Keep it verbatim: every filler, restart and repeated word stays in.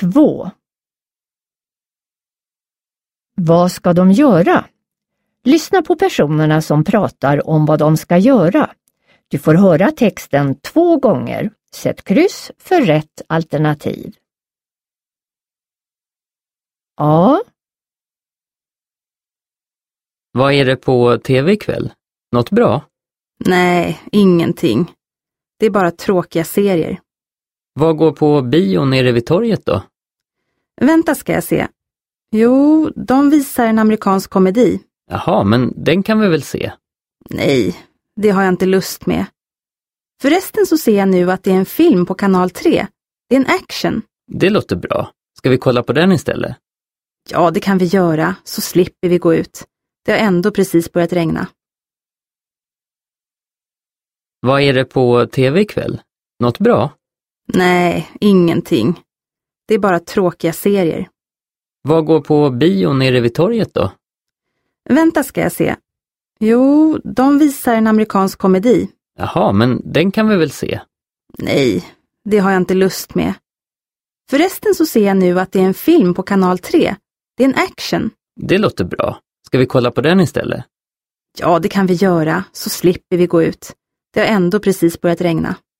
två. Vad ska de göra? Lyssna på personerna som pratar om vad de ska göra. Du får höra texten två gånger. Sätt kryss för rätt alternativ. Ja. Vad är det på tv ikväll? Något bra? Nej, ingenting. Det är bara tråkiga serier. Vad går på bio nere vid torget då? Vänta ska jag se. Jo, de visar en amerikansk komedi. Jaha, men den kan vi väl se? Nej, det har jag inte lust med. Förresten så ser jag nu att det är en film på kanal tre. Det är en action. Det låter bra. Ska vi kolla på den istället? Ja, det kan vi göra, så slipper vi gå ut. Det har ändå precis börjat regna. Vad är det på tv ikväll? Något bra? Nej, ingenting. Det är bara tråkiga serier. Vad går på bio nere vid torget då? Vänta ska jag se. Jo, de visar en amerikansk komedi. Jaha, men den kan vi väl se? Nej, det har jag inte lust med. Förresten så ser jag nu att det är en film på kanal tre. Det är en action. Det låter bra. Ska vi kolla på den istället? Ja, det kan vi göra, så slipper vi gå ut. Det har ändå precis börjat regna.